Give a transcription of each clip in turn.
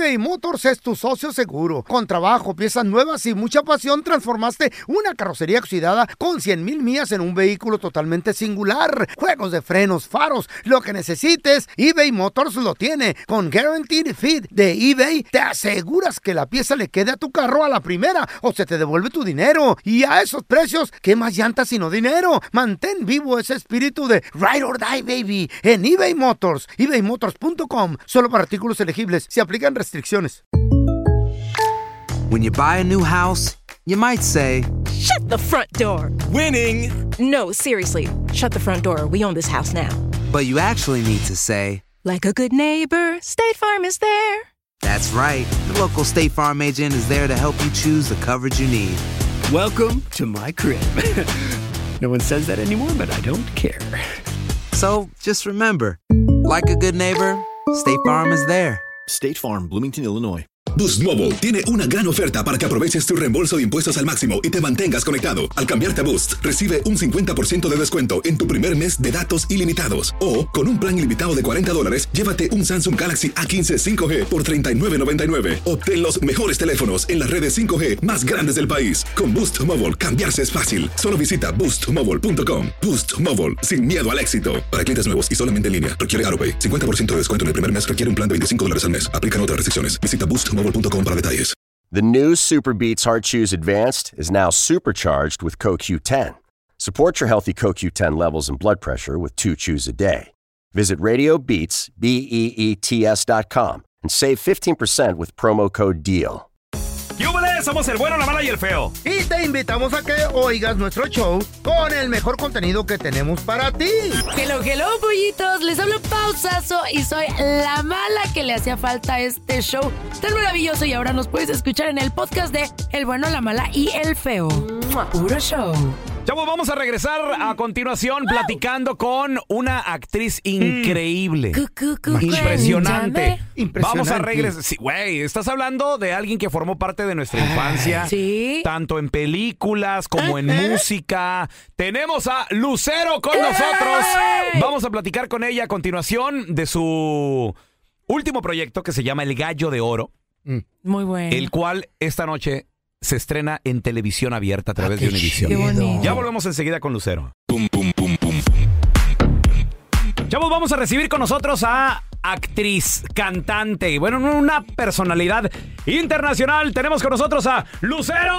eBay Motors es tu socio seguro. Con trabajo, piezas nuevas y mucha pasión, transformaste una carrocería oxidada con 100,000 millas en un vehículo totalmente singular. Juegos de frenos, faros, lo que necesites, eBay Motors lo tiene. Con Guaranteed Fit de eBay, te aseguras que la pieza le quede a tu carro a la primera o se te devuelve tu dinero. Y a esos precios, ¿qué más llantas sino dinero? Mantén vivo ese espíritu de Ride or Die, baby, en eBay Motors. ebaymotors.com. Solo para artículos elegibles. Se aplican restricciones. When you buy a new house, you might say, "Shut the front door." Winning. No, seriously. Shut the front door. We own this house now. but you actually need to say, "Like a good neighbor, State Farm is there." That's right. The local State Farm agent is there to help you choose the coverage you need. Welcome to my crib. No one says that anymore, but I don't care. So just remember, like a good neighbor, State Farm is there. State Farm, Bloomington, Illinois. Boost Mobile tiene una gran oferta para que aproveches tu reembolso de impuestos al máximo y te mantengas conectado. Al cambiarte a Boost, recibe un 50% de descuento en tu primer mes de datos ilimitados. O, con un plan ilimitado de $40, llévate un Samsung Galaxy A15 5G por $39.99. Obtén los mejores teléfonos en las redes 5G más grandes del país. Con Boost Mobile, cambiarse es fácil. Solo visita boostmobile.com. Boost Mobile, sin miedo al éxito. Para clientes nuevos y solamente en línea, requiere AutoPay. 50% de descuento en el primer mes requiere un plan de $25 al mes. Aplican otras restricciones. Visita boostmobile.com para detalles. The new Super Beats Heart Chews Advanced is now supercharged with CoQ10. Support your healthy CoQ10 levels and blood pressure with 2 chews a day. Visit RadioBeats, BEETS.com and save 15% with promo code DEAL. ¡Yúbales! Somos el bueno, la mala y el feo. Y te invitamos a que oigas nuestro show con el mejor contenido que tenemos para ti. Hello, hello, pollitos. Les hablo Pausazo y soy la mala que le hacía falta a este show tan maravilloso. Y ahora nos puedes escuchar en el podcast de El bueno, la mala y el feo. Puro show. Chavos, vamos a regresar a continuación platicando con una actriz increíble. Impresionante. Vamos a regresar. Sí, güey, estás hablando de alguien que formó parte de nuestra infancia. Sí. Tanto en películas como en música. Tenemos a Lucero con nosotros. Vamos a platicar con ella a continuación de su último proyecto que se llama El Gallo de Oro. Muy bueno. El cual esta noche se estrena en televisión abierta a través de Univision. Qué bonito. Ya volvemos enseguida con Lucero. Chavos, vamos a recibir con nosotros a actriz, cantante y bueno, una personalidad internacional. Tenemos con nosotros a Lucero.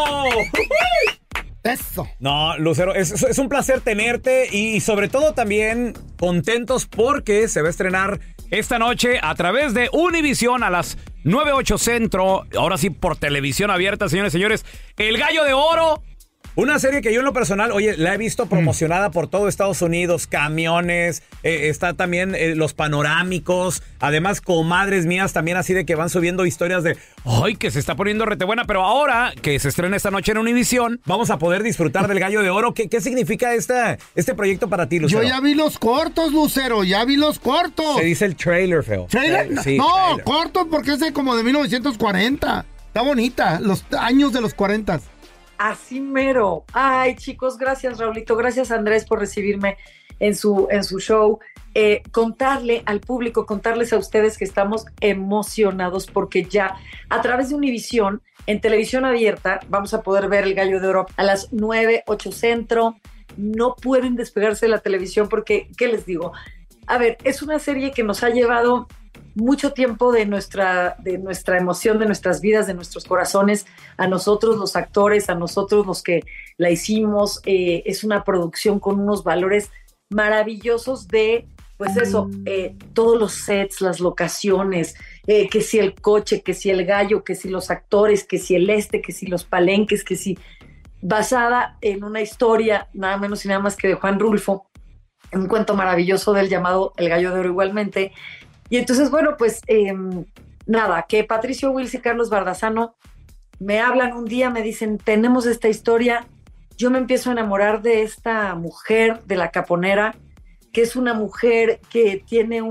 Eso. No, Lucero, es un placer tenerte y sobre todo también contentos porque se va a estrenar esta noche a través de Univision a las 9:08 Centro. Ahora sí, por televisión abierta, señores y señores. El Gallo de Oro. Una serie que yo en lo personal, oye, la he visto promocionada por todo Estados Unidos, camiones, está también los panorámicos, además comadres mías también así de que van subiendo historias de, ¡ay, que se está poniendo rete buena! Pero ahora que se estrena esta noche en Univision, vamos a poder disfrutar del Gallo de Oro. ¿Qué significa este proyecto para ti, Lucero? Yo ya vi los cortos, Lucero, ya vi los cortos. Se dice el trailer, feo. ¿Trailer? Sí, no, trailer. cortos porque es como de 1940. Está bonita, los años de los 40. Así mero. Ay, chicos, gracias, Raulito. Gracias, Andrés, por recibirme en su show. Contarle al público, contarles a ustedes que estamos emocionados porque ya a través de Univision, en televisión abierta, vamos a poder ver El Gallo de Oro a las 9:08 Centro. No pueden despegarse de la televisión porque, ¿qué les digo? A ver, es una serie que nos ha llevado mucho tiempo de nuestra emoción, de nuestras vidas, de nuestros corazones, a nosotros los actores, a nosotros los que la hicimos. Es una producción con unos valores maravillosos de, pues eso, todos los sets, las locaciones, que si el coche, que si el gallo, que si los actores, que si que si los palenques, que si basada en una historia, nada menos y nada más que de Juan Rulfo, un cuento maravilloso del llamado El Gallo de Oro igualmente. Y entonces, bueno, pues nada, que Patricio Wills y Carlos Bardazano me hablan un día, me dicen, tenemos esta historia. Yo me empiezo a enamorar de esta mujer, de la caponera, que es una mujer que tiene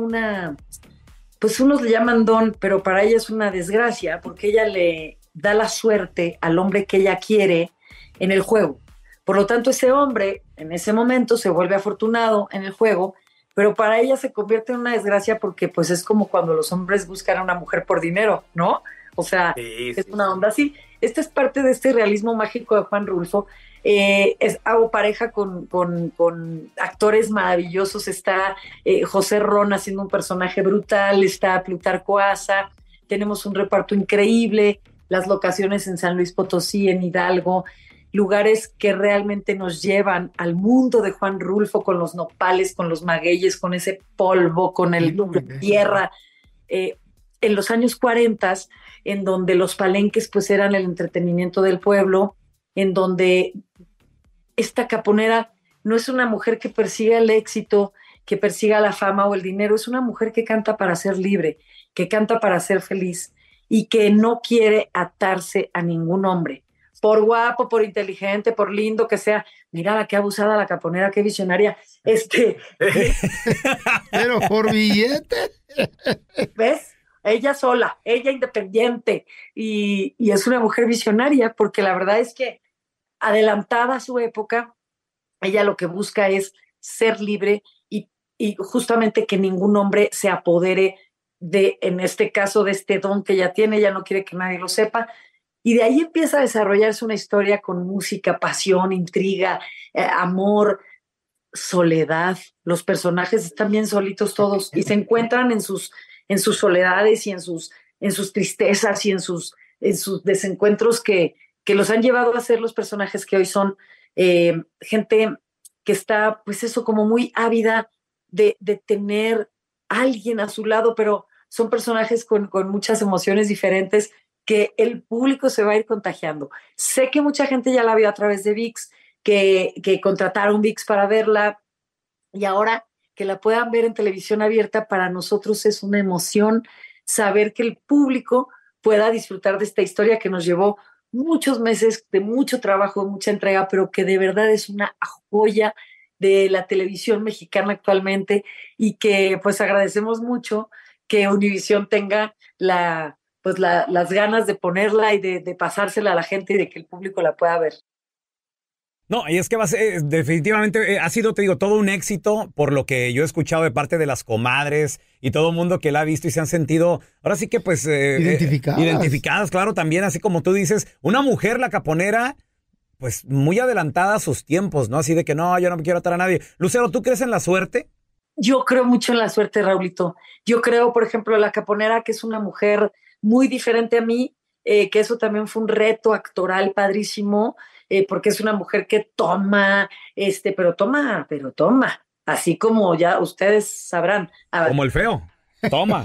pues unos le llaman don, pero para ella es una desgracia, porque ella le da la suerte al hombre que ella quiere en el juego. Por lo tanto, ese hombre, en ese momento, se vuelve afortunado en el juego, pero para ella se convierte en una desgracia porque pues es como cuando los hombres buscan a una mujer por dinero, ¿no? O sea, es una onda así. Esta es parte de este realismo mágico de Juan Rulfo. Hago pareja con actores maravillosos. Está José Ron haciendo un personaje brutal, está Plutarco Asa, tenemos un reparto increíble, las locaciones en San Luis Potosí, en Hidalgo, lugares que realmente nos llevan al mundo de Juan Rulfo, con los nopales, con los magueyes, con ese polvo, con la tierra. En los años 40, en donde los palenques pues eran el entretenimiento del pueblo, en donde esta caponera no es una mujer que persiga el éxito, que persiga la fama o el dinero, es una mujer que canta para ser libre, que canta para ser feliz y que no quiere atarse a ningún hombre, por guapo, por inteligente, por lindo que sea. Mira la que abusada la caponera, qué visionaria. Pero por billete. ¿Ves? Ella sola, ella independiente, y es una mujer visionaria, porque la verdad es que adelantada a su época, ella lo que busca es ser libre y justamente que ningún hombre se apodere en este caso, de este don que ella tiene. Ella no quiere que nadie lo sepa, y de ahí empieza a desarrollarse una historia con música, pasión, intriga, amor, soledad. Los personajes están bien solitos todos y se encuentran en sus soledades y en sus tristezas y en sus desencuentros que los han llevado a ser los personajes que hoy son. Gente que está, pues eso, como muy ávida de tener a alguien a su lado, pero son personajes con muchas emociones diferentes que el público se va a ir contagiando. Sé que mucha gente ya la vio a través de ViX, que contrataron ViX para verla, y ahora que la puedan ver en televisión abierta, para nosotros es una emoción saber que el público pueda disfrutar de esta historia que nos llevó muchos meses de mucho trabajo, de mucha entrega, pero que de verdad es una joya de la televisión mexicana actualmente, y que pues agradecemos mucho que Univisión tenga las ganas de ponerla y de pasársela a la gente y de que el público la pueda ver. No, y es que definitivamente ha sido, te digo, todo un éxito, por lo que yo he escuchado de parte de las comadres y todo el mundo que la ha visto y se han sentido, ahora sí que pues... identificadas, claro, también, así como tú dices, una mujer, la caponera, pues muy adelantada a sus tiempos, ¿no? Así de que no, yo no me quiero atar a nadie. Lucero, ¿tú crees en la suerte? Yo creo mucho en la suerte, Raulito. Yo creo, por ejemplo, la caponera, que es una mujer muy diferente a mí, que eso también fue un reto actoral padrísimo, porque es una mujer que toma, pero toma, así como ya ustedes sabrán. Como el feo, toma.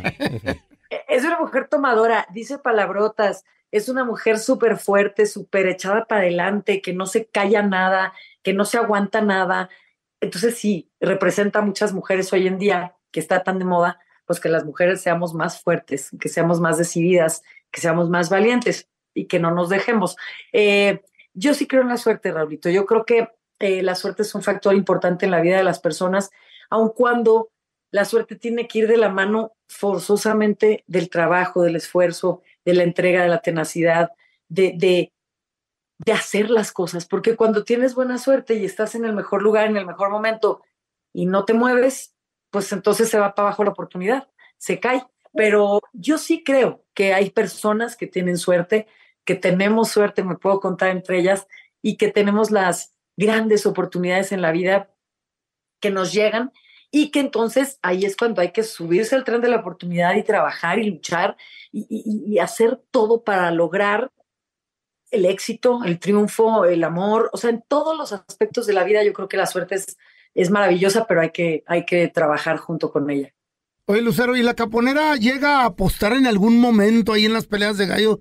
Es una mujer tomadora, dice palabrotas, es una mujer súper fuerte, súper echada para adelante, que no se calla nada, que no se aguanta nada. Entonces sí, representa a muchas mujeres hoy en día, que está tan de moda, pues que las mujeres seamos más fuertes, que seamos más decididas, que seamos más valientes y que no nos dejemos. Yo sí creo en la suerte, Raulito. Yo creo que la suerte es un factor importante en la vida de las personas, aun cuando la suerte tiene que ir de la mano forzosamente del trabajo, del esfuerzo, de la entrega, de la tenacidad, de hacer las cosas. Porque cuando tienes buena suerte y estás en el mejor lugar, en el mejor momento, y no te mueves, pues entonces se va para abajo la oportunidad, se cae. Pero yo sí creo que hay personas que tienen suerte, que tenemos suerte, me puedo contar entre ellas, y que tenemos las grandes oportunidades en la vida que nos llegan, y que entonces ahí es cuando hay que subirse al tren de la oportunidad y trabajar y luchar y hacer todo para lograr el éxito, el triunfo, el amor. O sea, en todos los aspectos de la vida yo creo que la suerte es maravillosa, pero hay que trabajar junto con ella. Oye, Lucero, ¿y la caponera llega a apostar en algún momento ahí en las peleas de gallo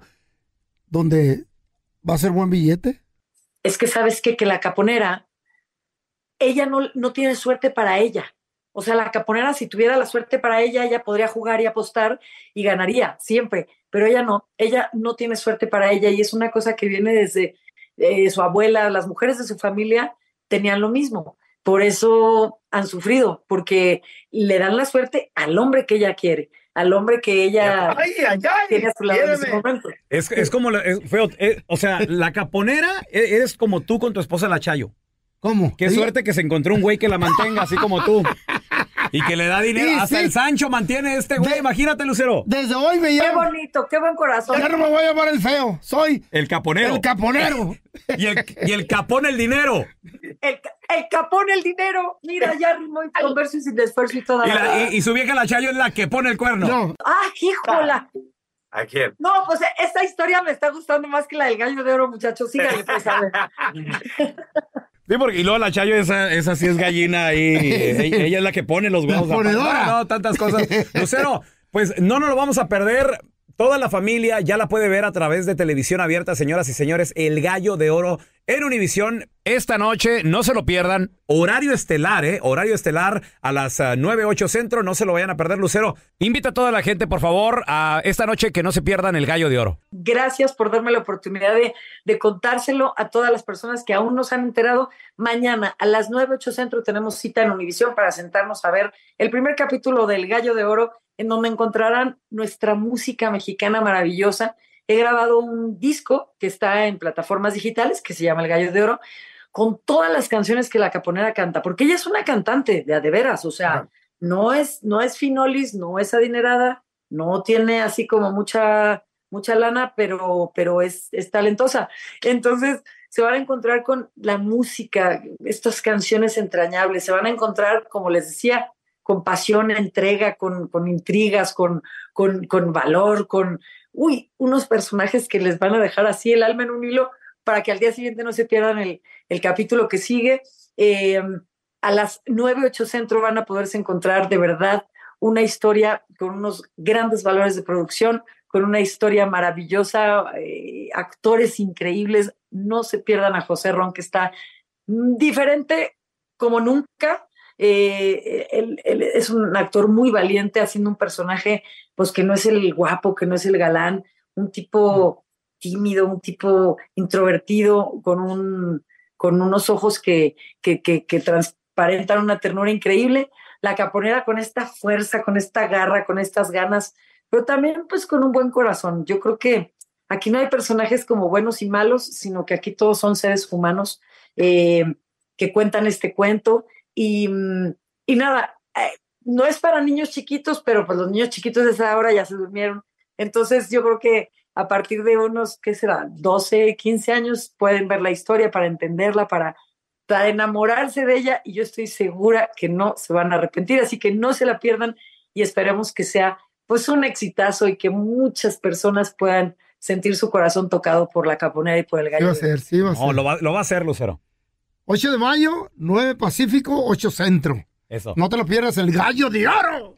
donde va a ser buen billete? Es que sabes que la caponera, ella no tiene suerte para ella. O sea, la caponera, si tuviera la suerte para ella, ella podría jugar y apostar y ganaría siempre, pero ella no tiene suerte para ella, y es una cosa que viene desde su abuela. Las mujeres de su familia tenían lo mismo, por eso han sufrido, porque le dan la suerte al hombre que ella quiere, al hombre que ella tiene a su lado en ese momento. Es como, feo, o sea, la caponera eres como tú con tu esposa la Chayo. ¿Cómo? Qué suerte que se encontró un güey que la mantenga así como tú. Y que le da dinero. Sí, Hasta sí. el Sancho mantiene güey. Imagínate, Lucero. Desde hoy me Qué llamo. bonito, qué buen corazón. Ya no me voy a llamar el feo. Soy El caponero. el caponero. Y el capón el dinero. El capón, el dinero. Mira, ya rimó y con verso y sin esfuerzo y toda Y su vieja la Chayo es la que pone el cuerno. No. ¡Ah, híjola! ¿A quién? No, pues esta historia me está gustando más que la del gallo de oro, muchachos. Síganle, pues, a ver. Sí, porque y luego la Chayo, esa sí es gallina ahí. Ella es la que pone los huevos. La ponedora. No, tantas cosas. Lucero, pues no nos lo vamos a perder. Toda la familia ya la puede ver a través de televisión abierta, señoras y señores. El Gallo de Oro en Univisión esta noche. No se lo pierdan. Horario estelar, Horario estelar a las 9:08 centro. No se lo vayan a perder, Lucero. Invita a toda la gente, por favor, a esta noche que no se pierdan el Gallo de Oro. Gracias por darme la oportunidad de contárselo a todas las personas que aún no se han enterado. Mañana a las 9:08 centro tenemos cita en Univisión para sentarnos a ver el primer capítulo del Gallo de Oro, en donde encontrarán nuestra música mexicana maravillosa. He grabado un disco que está en plataformas digitales que se llama El Gallo de Oro, con todas las canciones que la Caponera canta, porque ella es una cantante de veras, o sea, no es finolis, no es adinerada, no tiene así como mucha lana, pero es talentosa. Entonces se van a encontrar con la música, estas canciones entrañables, se van a encontrar, como les decía, con pasión, entrega, con intrigas, con valor, con unos personajes que les van a dejar así el alma en un hilo para que al día siguiente no se pierdan el capítulo que sigue. A las 9:08 centro van a poderse encontrar de verdad una historia con unos grandes valores de producción, con una historia maravillosa, actores increíbles. No se pierdan a José Ron, que está diferente como nunca. Él es un actor muy valiente haciendo un personaje pues que no es el guapo, que no es el galán, un tipo tímido, un tipo introvertido con unos ojos que transparentan una ternura increíble. La Caponera con esta fuerza, con esta garra, con estas ganas, pero también pues con un buen corazón. Yo creo que aquí no hay personajes como buenos y malos, sino que aquí todos son seres humanos que cuentan este cuento. Y nada, no es para niños chiquitos, pero pues los niños chiquitos de esa hora ya se durmieron. Entonces yo creo que a partir de unos, ¿qué será? 12, 15 años pueden ver la historia para entenderla, para enamorarse de ella, y yo estoy segura que no se van a arrepentir, así que no se la pierdan y esperemos que sea pues un exitazo y que muchas personas puedan sentir su corazón tocado por la Caponera y por el Gallo. Sí va a ser. No, lo va a hacer, Lucero. 8 de mayo, 9 Pacífico, 8 Centro. Eso. No te lo pierdas, el Gallo de Oro.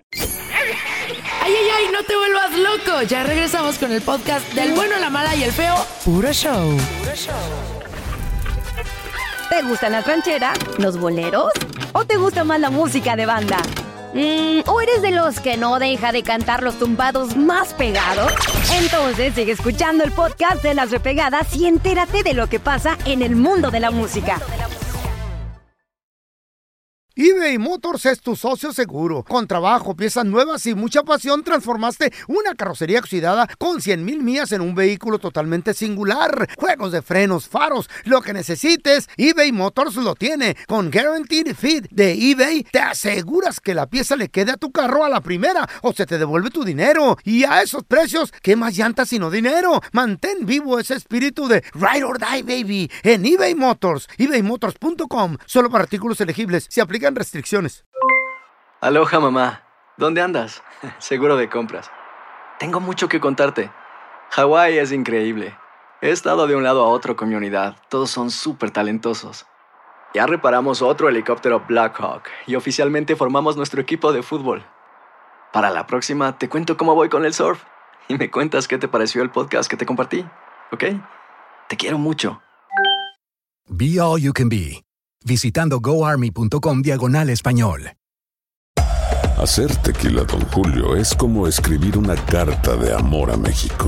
Ay, no te vuelvas loco. Ya regresamos con el podcast del bueno, la mala y el feo. Puro show. ¿Te gustan las rancheras, los boleros? ¿O te gusta más la música de banda? ¿O eres de los que no deja de cantar los tumbados más pegados? Entonces sigue escuchando el podcast de Las Repegadas y entérate de lo que pasa en el mundo de la música. eBay Motors es tu socio seguro. Con trabajo, piezas nuevas y mucha pasión, transformaste una carrocería oxidada con 100,000 millas en un vehículo totalmente singular. Juegos de frenos, faros, lo que necesites, eBay Motors lo tiene. Con Guaranteed Fit de eBay, te aseguras que la pieza le quede a tu carro a la primera o se te devuelve tu dinero. Y a esos precios, ¿qué más llantas sino dinero? Mantén vivo ese espíritu de Ride or Die, baby, en eBay Motors. ebaymotors.com. Solo para artículos elegibles. Se aplican restricciones. Aloha, mamá. ¿Dónde andas? Seguro de compras. Tengo mucho que contarte. Hawái es increíble. He estado de un lado a otro con mi unidad. Todos son súper talentosos. Ya reparamos otro helicóptero Blackhawk y oficialmente formamos nuestro equipo de fútbol. Para la próxima te cuento cómo voy con el surf y me cuentas qué te pareció el podcast que te compartí, ¿ok? Te quiero mucho. Be All You Can Be. Visitando goarmy.com/español. Hacer tequila Don Julio es como escribir una carta de amor a México.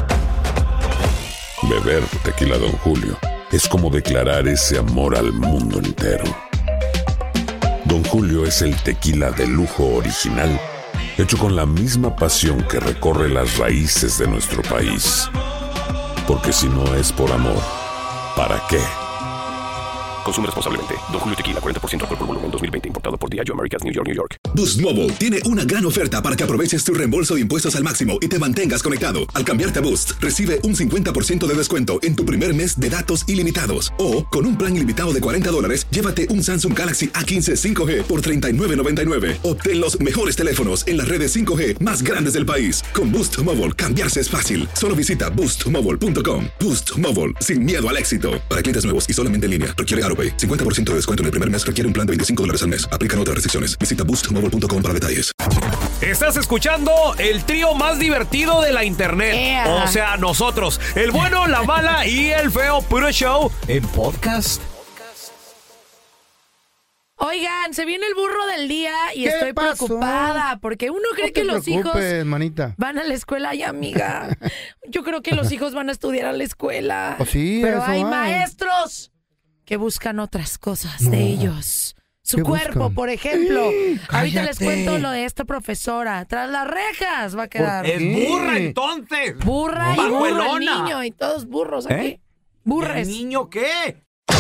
Beber tequila Don Julio es como declarar ese amor al mundo entero. Don Julio es el tequila de lujo original, hecho con la misma pasión que recorre las raíces de nuestro país. Porque si no es por amor, ¿para qué? Consume responsablemente. Don Julio Tequila, 40% alcohol por volumen, 2020. Importado por Diageo Americas, New York, New York. Boost Mobile tiene una gran oferta para que aproveches tu reembolso de impuestos al máximo y te mantengas conectado. Al cambiarte a Boost, recibe un 50% de descuento en tu primer mes de datos ilimitados. O, con un plan ilimitado de $40, llévate un Samsung Galaxy A15 5G por $39.99. Obtén los mejores teléfonos en las redes 5G más grandes del país. Con Boost Mobile, cambiarse es fácil. Solo visita boostmobile.com. Boost Mobile, sin miedo al éxito. Para clientes nuevos y solamente en línea, requiere AutoPay. 50% de descuento en el primer mes requiere un plan de $25 al mes. Aplican otras restricciones. Visita boostmobile.com para detalles. Estás escuchando el trío más divertido de la internet. Yeah. O sea, nosotros, el bueno, la mala y el feo, puro show en podcast. Oigan, se viene el burro del día y ¿Qué estoy pasó? preocupada porque uno cree No que te los hijos preocupes, manita. van a la escuela. Ay, amiga, yo creo que los hijos van a estudiar a la escuela. Pues sí, pero eso hay hay. maestros que buscan otras cosas No. de ellos. Su ¿Qué cuerpo, buscan? por ejemplo. Ahorita les Cállate. cuento lo de esta profesora. Tras las rejas va a quedar. Es burra entonces. Burra y burro, el Pajuelona. niño y todos burros aquí. Burres. ¿El niño qué?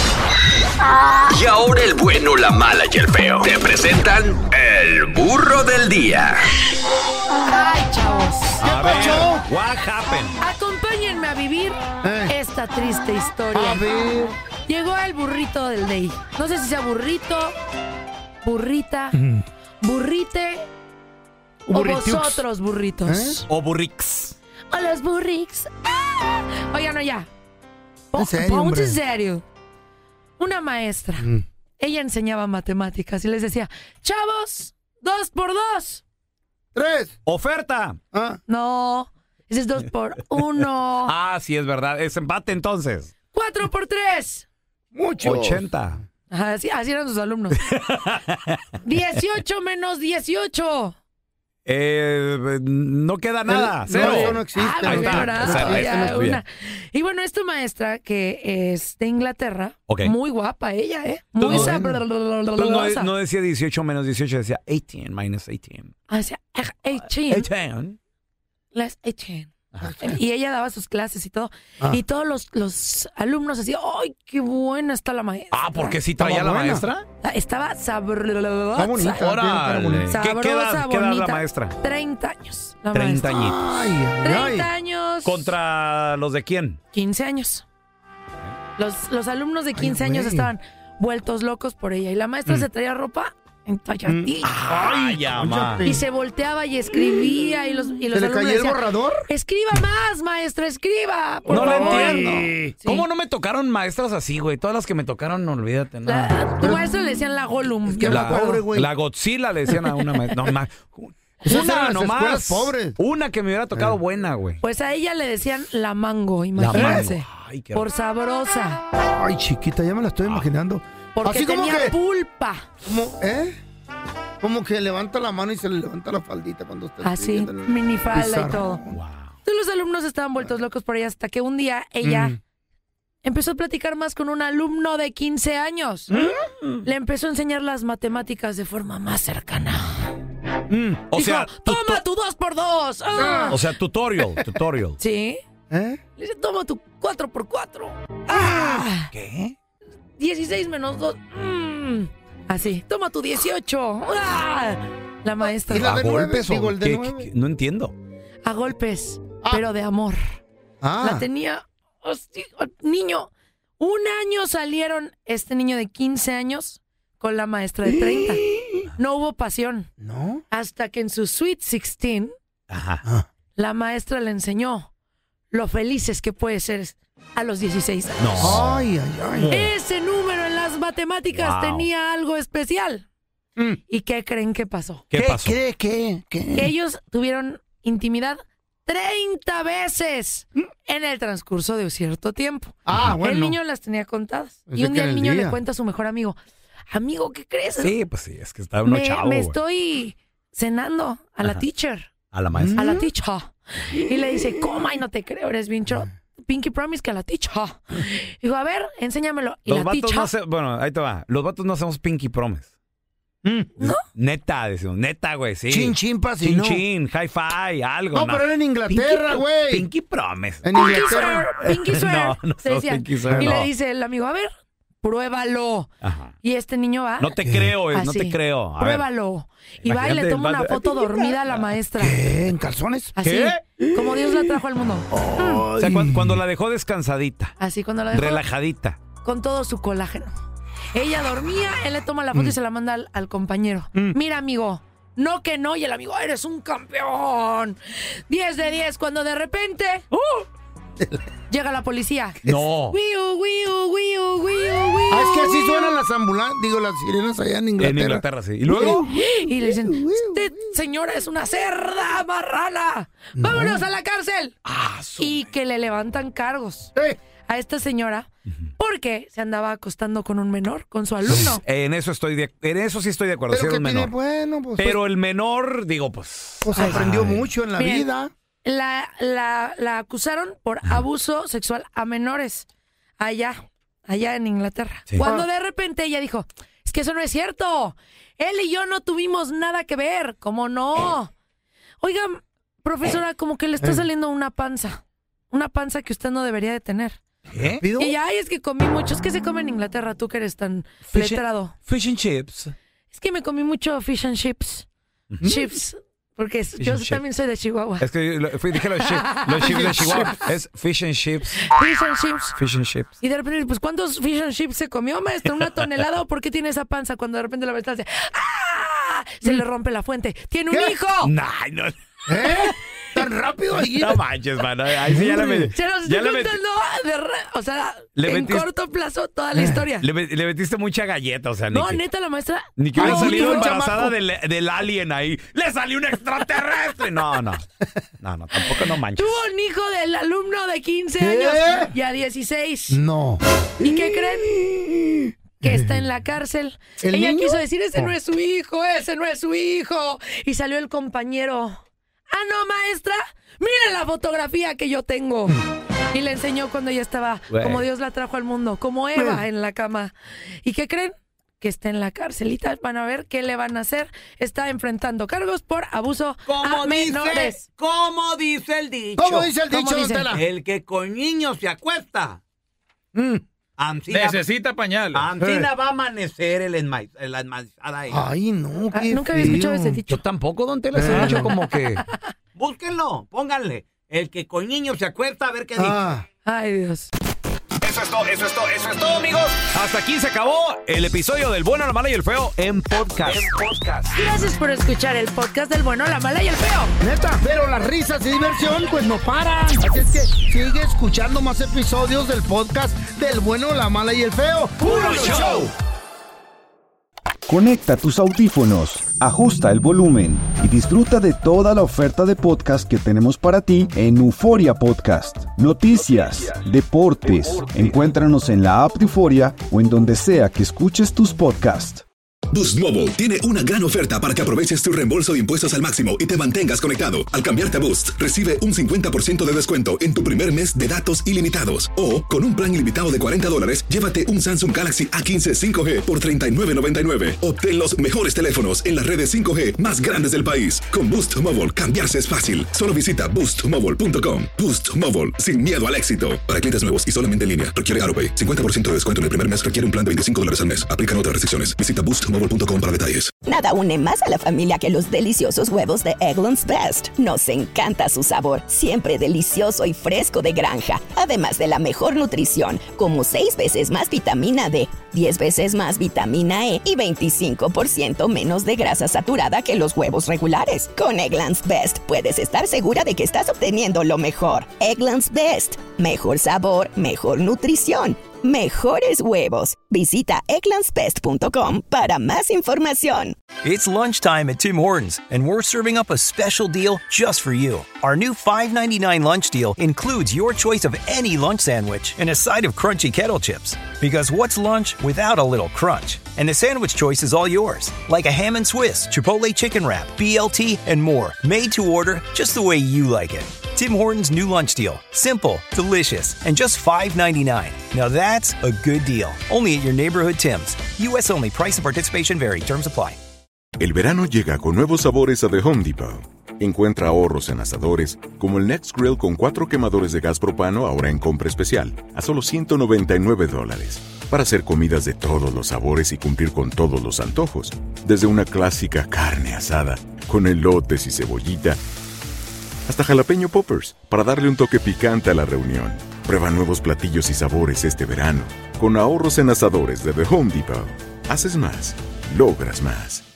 Y ahora el bueno, la mala y el feo te presentan el burro del día. Ay, chavos. A ver, what happened? Acompáñenme a vivir esta triste historia. A ver. Llegó el burrito del day. No sé si sea burrito, burrita, burrite o Burritiux. vosotros burritos. O burrix. O los burrix. Oigan, no, ya. En serio, Pónganse hombre. en serio. Una maestra. Ella enseñaba matemáticas y les decía, chavos, 2 por 2. 3. Oferta. No, ese es 2 por 1. Ah, sí, es verdad. Es empate entonces. 4 por 3. Mucho. 80. Así eran sus alumnos. 18 menos 18. No queda nada. Cero. No, eso no existe. Ahí está. Brazo, Cero. ya, Esta no es tuya. una. Y bueno, esta maestra que es de Inglaterra, Ok. muy guapa ella, muy Entonces, sabrosa. No decía 18 menos 18, decía 18 minus 18. O sea, 18. Las 18. Y ella daba sus clases y todo. Y todos los alumnos así, ¡ay, qué buena está la maestra! Ah, ¿porque sí traía Estaba la buena. maestra? Estaba sabrosa. Está bonita. Órale. Sabrosa, ¿Qué edad la bonita. maestra? 30 años. La 30 maestra. añitos. Ay, ay, ay. 30 años. ¿Contra los de quién? 15 años. Los alumnos de 15 Ay, años güey. estaban vueltos locos por ella. Y la maestra se traía ropa entalladita. Ay, ama. Y se volteaba y escribía. Y los ¿Se le alumnos caía el decían, borrador? escriba más, maestra, escriba. Por No lo favor. entiendo. Sí. ¿Cómo no me tocaron maestras así, güey? Todas las que me tocaron, olvídate. No. Tu maestra le decían la Gollum. que yo me la acuerdo. pobre, güey. La Godzilla le decían a una maestra. No, Esas una eran las nomás. escuelas pobres. Una que me hubiera tocado buena, güey. Pues a ella le decían la mango, La imagínense. mango. Ay, qué Por sabrosa. Ay, chiquita, ya me la estoy imaginando. Porque Así como tenía que, pulpa. como que levanta la mano y se le levanta la faldita cuando está Así, escribiendo en el minifalda y pizarrón. todo. Entonces los alumnos estaban vueltos locos por ella hasta que un día ella empezó a platicar más con un alumno de 15 años. Le empezó a enseñar las matemáticas de forma más cercana. O Dijo, sea, toma tu 2 por 2. o sea, tutorial. Sí. Le dice, toma tu 4 por 4. ¡Ah! ¿Qué? 16 menos 2. Así, toma tu 18. ¡Ah! La maestra. ¿Y la ¿A de nueve? golpes o Digo, el de qué? 9. No entiendo. A golpes, pero de amor. La tenía, hostia, niño. Un año salieron este niño de 15 años con la maestra de 30. No hubo pasión. ¿No? Hasta que en su Sweet 16, la maestra le enseñó lo felices que puede ser a los 16 años. No. Ay, ay, ay. Ese número en las matemáticas Wow. tenía algo especial. ¿Y qué creen que pasó? ¿Qué pasó? ¿Qué? Ellos tuvieron intimidad 30 veces en el transcurso de un cierto tiempo. Ah, bueno. El niño las tenía contadas. Pensé Y un que día en el el niño día. le cuenta a su mejor amigo, amigo, ¿qué crees? Sí, pues sí, es que está uno chavo, me güey. estoy cenando a la Ajá. teacher. A la maestra. A la teacher. Y le dice, ¿cómo? Ay, no te creo, eres bien Pinky Promise que a la teacher. Digo, a ver, enséñamelo. Y Los la vatos teacher, no se... Bueno, ahí te va. Los vatos no hacemos Pinky Promise. ¿no? Neta, decimos. Neta, güey, sí. Chin, chin, pa, si Chin, no. chin, hi-fi, algo. No, pero era en Inglaterra, güey. Pinky Promise. En Pinky Inglaterra. swear, Pinky swear. No, no se somos decía. Pinky swear, Y no. le dice el amigo, a ver, pruébalo. Ajá. Y este niño va. No te creo, no así, te creo. A pruébalo. ver. Y va y le Imagínate toma el una vato- foto dormida a la maestra. ¿Qué? ¿En calzones? Así, como Dios la trajo al mundo. O sea, cuando la dejó descansadita, Así cuando la dejó relajadita. con todo su colágeno. Ella dormía, él le toma la foto y se la manda al compañero. Mira, amigo, no que no. Y el amigo, eres un campeón. 10 de 10 cuando de repente... llega la policía. No. Wiu, wiu, wiu, wiu, wiu, Ah, es que así wiu. suenan las ambulancias, digo, las sirenas allá en Inglaterra. En Inglaterra, sí. ¿Y luego? Y le dicen, usted, señora, es una cerda marrana. ¡Vámonos a la cárcel! Y que le levantan cargos a esta señora porque se andaba acostando con un menor, con su alumno. En eso sí estoy de acuerdo. Pero sí, que era un tiene, menor. bueno, pues... Pero el menor, digo, pues... Pues aprendió mucho en la Miren, vida. La acusaron por abuso sexual a menores allá en Inglaterra. Sí. Cuando de repente ella dijo, es que eso no es cierto. Él y yo no tuvimos nada que ver. ¿Cómo no? Oiga, profesora, como que le está saliendo una panza. Una panza que usted no debería de tener. ¿Qué? Y ella, ay, es que comí mucho. Es que se come en Inglaterra, tú que eres tan letrado. Fish and chips. Es que me comí mucho fish and chips. Chips. Porque yo and también soy de Chihuahua. Es que dije los chips de Chihuahua. Es fish and chips. Fish and chips. Fish and chips. Y de repente, pues, ¿cuántos fish and chips se comió, maestra? ¿Una tonelada? ¿O por qué tiene esa panza cuando de repente la maestra hace ¡ah! Se le rompe la fuente. ¡Tiene un hijo! Nah, no. ¿Tan rápido ahí? No manches, mano. Ahí sí ya la metí. Se nos está contando, o sea, en corto plazo toda la historia. Le metiste mucha galleta, o sea, No, neta, la maestra... Ni que hubiera salido no, embarazada del alien ahí. ¡Le salió un extraterrestre! No, tampoco no manches. Tuvo un hijo del alumno de 15 años y a 16. No. ¿Y qué creen? Que está en la cárcel. Ella quiso decir, ese no es su hijo, ese no es su hijo. Y salió el compañero. Ah, no, maestra, mire la fotografía que yo tengo. Y le enseñó cuando ella estaba como Dios la trajo al mundo, como Eva en la cama. ¿Y qué creen? Que está en la carcelita. Van a ver qué le van a hacer. Está enfrentando cargos por abuso a menores. ¿Cómo dice el dicho? ¿Cómo dice el dicho, dice? don Tela? El que con niños se acuesta. Necesita pañales. Ancina va a amanecer el enmaizada ahí. Ay, no, qué nunca había escuchado ese dicho. Yo tampoco, don Tela, ese dicho como que... Búsquenlo, pónganle. El que con niños se acuesta, a ver qué dice. Ay, Dios. Eso es todo, amigos. Hasta aquí se acabó el episodio del Bueno, la Mala y el Feo en podcast. Gracias por escuchar el podcast del Bueno, la Mala y el Feo. Neta, pero las risas y diversión pues no paran. Así es que sigue escuchando más episodios del podcast del Bueno, la Mala y el Feo. ¡Puro show! Conecta tus audífonos, ajusta el volumen y disfruta de toda la oferta de podcast que tenemos para ti en Euforia Podcast. Noticias, deportes, encuéntranos en la app de Euforia o en donde sea que escuches tus podcasts. Boost Mobile tiene una gran oferta para que aproveches tu reembolso de impuestos al máximo y te mantengas conectado. Al cambiarte a Boost, recibe un 50% de descuento en tu primer mes de datos ilimitados. O, con un plan ilimitado de $40, llévate un Samsung Galaxy A15 5G por $39.99. Obtén los mejores teléfonos en las redes 5G más grandes del país. Con Boost Mobile, cambiarse es fácil. Solo visita boostmobile.com. Boost Mobile, sin miedo al éxito. Para clientes nuevos y solamente en línea, requiere AutoPay. 50% de descuento en el primer mes requiere un plan de $25 al mes. Aplican otras restricciones. Visita boostmobile.com para detalles. Nada une más a la familia que los deliciosos huevos de Eggland's Best. Nos encanta su sabor, siempre delicioso y fresco de granja. Además de la mejor nutrición, como 6 veces más vitamina D, 10 veces más vitamina E y 25% menos de grasa saturada que los huevos regulares. Con Eggland's Best puedes estar segura de que estás obteniendo lo mejor. Eggland's Best. Mejor sabor, mejor nutrición. Mejores huevos. Visita egglandsbest.com para más información. It's lunchtime at Tim Hortons, and we're serving up a special deal just for you. Our new $5.99 lunch deal includes your choice of any lunch sandwich and a side of crunchy kettle chips. Because what's lunch without a little crunch? And the sandwich choice is all yours, like a ham and Swiss, Chipotle chicken wrap, BLT, and more, made to order just the way you like it. Tim Hortons' new lunch deal. Simple, delicious, and just $5.99. Now that's a good deal. Only at your neighborhood Tim's. U.S. only. Price and participation vary. Terms apply. El verano llega con nuevos sabores a The Home Depot. Encuentra ahorros en asadores, como el Next Grill con 4 quemadores de gas propano ahora en compra especial, a solo $199. Para hacer comidas de todos los sabores y cumplir con todos los antojos. Desde una clásica carne asada, con elotes y cebollita, hasta jalapeño poppers, para darle un toque picante a la reunión. Prueba nuevos platillos y sabores este verano, con ahorros en asadores de The Home Depot. Haces más, logras más.